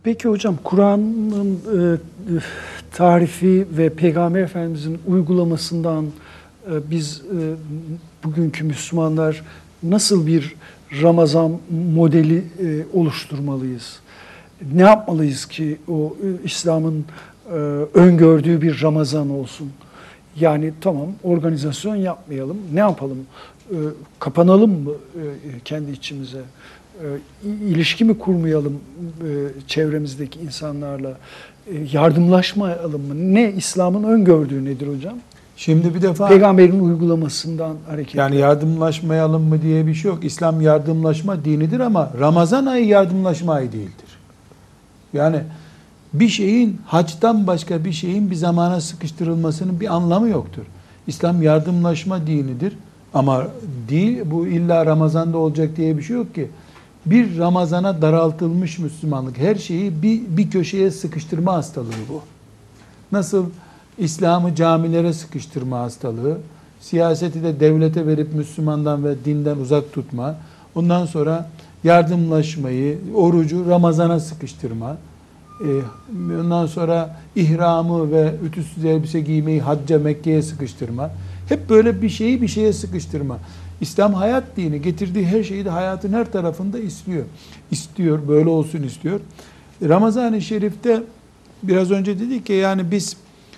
Peki hocam, Kur'an'ın tarifi ve Peygamber Efendimiz'in uygulamasından biz bugünkü Müslümanlar nasıl bir Ramazan modeli oluşturmalıyız? Ne yapmalıyız ki o İslam'ın öngördüğü bir Ramazan olsun? Yani tamam, organizasyon yapmayalım. Ne yapalım? Kapanalım mı kendi içimize? İlişki mi kurmayalım çevremizdeki insanlarla? Yardımlaşmayalım mı? Ne İslam'ın öngördüğü nedir hocam? Şimdi bir defa Peygamberin uygulamasından hareketle. yani yardımlaşmayalım mı diye bir şey yok. İslam yardımlaşma dinidir ama Ramazan ayı yardımlaşma ayı değildir. Yani bir şeyin haçtan başka bir şeyin bir zamana sıkıştırılmasının bir anlamı yoktur. İslam yardımlaşma dinidir ama bu illa Ramazan'da olacak diye bir şey yok ki. Bir Ramazana daraltılmış Müslümanlık, her şeyi bir köşeye sıkıştırma hastalığı bu. Nasıl İslam'ı camilere sıkıştırma hastalığı, siyaseti de devlete verip Müslümandan ve dinden uzak tutma, ondan sonra yardımlaşmayı, orucu Ramazan'a sıkıştırma, ondan sonra ihramı ve ütüsüz elbise giymeyi hacca, Mekke'ye sıkıştırma. Hep böyle bir şeyi bir şeye sıkıştırma. İslam hayat dini, getirdiği her şeyi de hayatın her tarafında İstiyor, böyle olsun istiyor. Ramazan-ı Şerif'te biraz önce dedik ki yani biz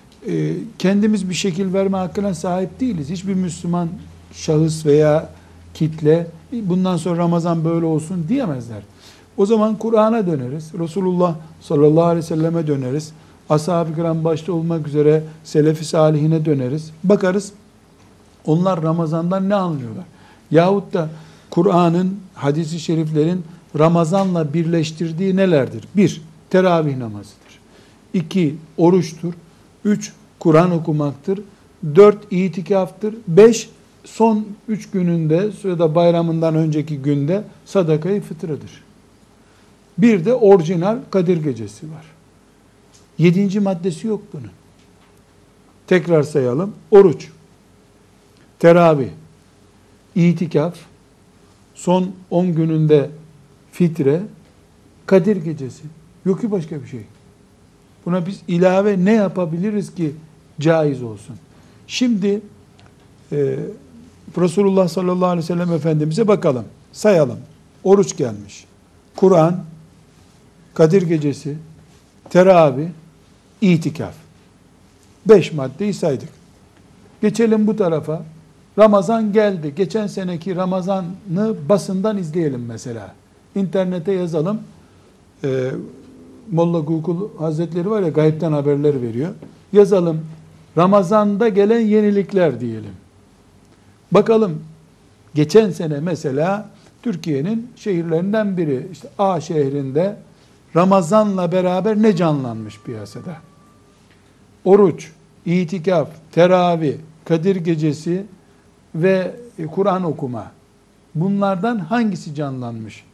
kendimiz bir şekil verme hakkına sahip değiliz. Hiçbir Müslüman şahıs veya kitle bundan sonra Ramazan böyle olsun diyemezler. O zaman Kur'an'a döneriz. Resulullah sallallahu aleyhi ve selleme döneriz. Ashab-ı kiram başta olmak üzere Selefi salihine döneriz. Bakarız onlar Ramazan'dan ne anlıyorlar? Yahut da Kur'an'ın, hadis-i şeriflerin Ramazan'la birleştirdiği nelerdir? 1. Teravih namazıdır. 2. Oruçtur. 3. Kur'an okumaktır. 4. İtikaftır. 5. Son 3 gününde ya da bayramından önceki günde sadakayı fıtrıdır. Bir de orijinal Kadir Gecesi var. 7. maddesi yok bunun. Tekrar sayalım. Oruç, teravih, itikaf, son 10 gününde fitre, Kadir Gecesi. Yok ki başka bir şey. Buna biz ilave ne yapabiliriz ki caiz olsun? Şimdi Resulullah sallallahu aleyhi ve sellem Efendimiz'e bakalım. Sayalım. Oruç gelmiş. Kur'an, Kadir Gecesi, teravih, itikaf. 5 maddeyi saydık. Geçelim bu tarafa. Ramazan geldi. Geçen seneki Ramazan'ı basından izleyelim mesela. İnternete yazalım. Molla Gugul Hazretleri var ya, gayipten haberler veriyor. Yazalım. Ramazan'da gelen yenilikler diyelim. Bakalım. Geçen sene mesela Türkiye'nin şehirlerinden biri, işte A şehrinde Ramazan'la beraber ne canlanmış piyasada? Oruç, itikaf, teravih, Kadir Gecesi ve Kur'an okuma. Bunlardan hangisi canlanmış?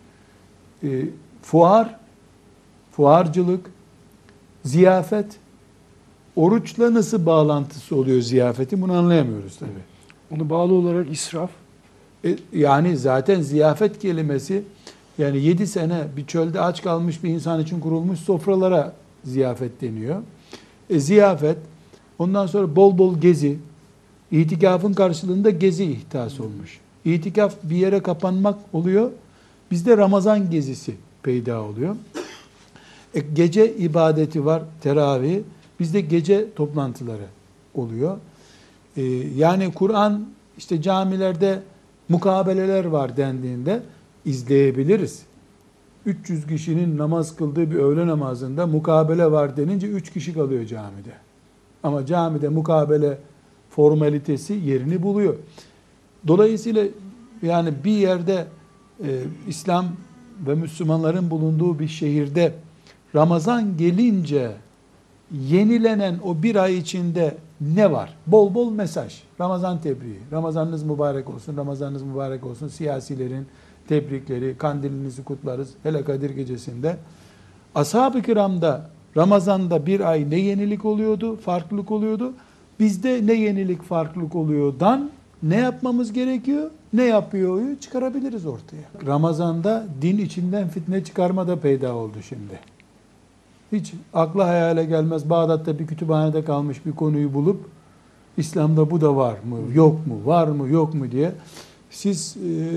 Fuarcılık, ziyafet. Oruçla nasıl bağlantısı oluyor ziyafetin? Bunu anlayamıyoruz tabii. Onu bağlı olarak israf. Yani zaten ziyafet kelimesi, yani 7 sene bir çölde aç kalmış bir insan için kurulmuş sofralara ziyafet deniyor. Ziyafet, ondan sonra bol bol gezi, itikafın karşılığında gezi ihtas olmuş. İtikaf bir yere kapanmak oluyor. Bizde Ramazan gezisi peyda oluyor. Gece ibadeti var, teravih. Bizde gece toplantıları oluyor. Yani Kur'an, işte camilerde mukabeleler var dendiğinde izleyebiliriz. 300 kişinin namaz kıldığı bir öğle namazında mukabele var denince 3 kişi kalıyor camide. Ama camide mukabele formalitesi yerini buluyor. Dolayısıyla yani bir yerde İslam ve Müslümanların bulunduğu bir şehirde Ramazan gelince yenilenen o bir ay içinde ne var? Bol bol mesaj. Ramazan tebriği. Ramazanınız mübarek olsun, Ramazanınız mübarek olsun. Siyasilerin tebrikleri, kandilinizi kutlarız. Hele Kadir Gecesi'nde. Ashab-ı kiramda Ramazan'da bir ay ne yenilik oluyordu, farklılık oluyordu. Bizde ne yenilik, farklılık oluyordan ne yapmamız gerekiyor, ne yapıyoryu çıkarabiliriz ortaya. Ramazan'da din içinden fitne çıkarma da peyda oldu şimdi. hiç akla hayale gelmez. Bağdat'ta bir kütüphanede kalmış bir konuyu bulup İslam'da bu da var mı, yok mu, var mı, yok mu diye. Siz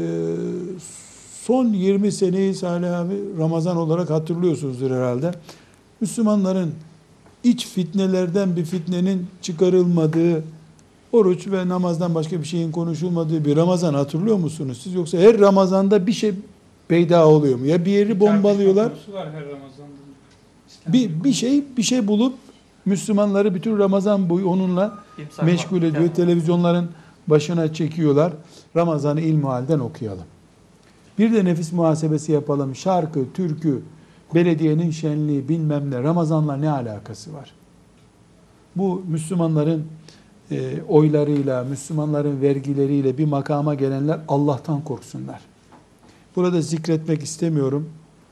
son 20 seneyi Salih abi Ramazan olarak hatırlıyorsunuzdur herhalde. Müslümanların iç fitnelerden bir fitnenin çıkarılmadığı, oruç ve namazdan başka bir şeyin konuşulmadığı bir Ramazan hatırlıyor musunuz siz? Yoksa her Ramazan'da bir şey peyda oluyor mu? Ya bir yeri bombalıyorlar. Var her Ramazan'da. Bir şey bulup Müslümanları bütün Ramazan boyu onunla İmsak meşgul var. ediyor. Yani. Televizyonların başına çekiyorlar. Ramazan'ı ilmihalden okuyalım. Bir de nefis muhasebesi yapalım. Şarkı, türkü, belediyenin şenliği bilmem ne Ramazan'la ne alakası var? Bu Müslümanların oylarıyla, Müslümanların vergileriyle bir makama gelenler Allah'tan korksunlar. Burada zikretmek istemiyorum.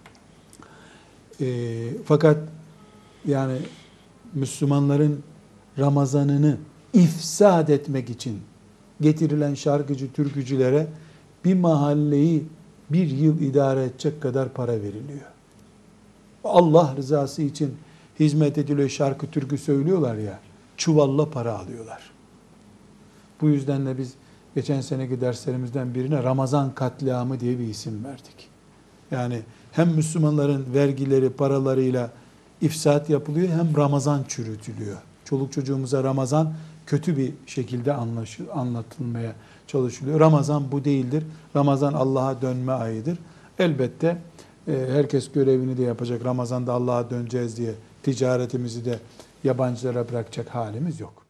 Fakat yani Müslümanların Ramazan'ını ifsad etmek için getirilen şarkıcı, türkücülere bir mahalleyi bir yıl idare edecek kadar para veriliyor. Allah rızası için hizmet ediliyor, şarkı, türkü söylüyorlar ya, çuvalla para alıyorlar. Bu yüzden de biz geçen seneki derslerimizden birine Ramazan katliamı diye bir isim verdik. Yani hem Müslümanların vergileri, paralarıyla ifsat yapılıyor, hem Ramazan çürütülüyor. Çoluk çocuğumuza Ramazan kötü bir şekilde anlatılmaya çalışılıyor. Ramazan bu değildir. Ramazan Allah'a dönme ayıdır. Elbette herkes görevini de yapacak. Ramazan'da Allah'a döneceğiz diye ticaretimizi de yabancılara bırakacak halimiz yok.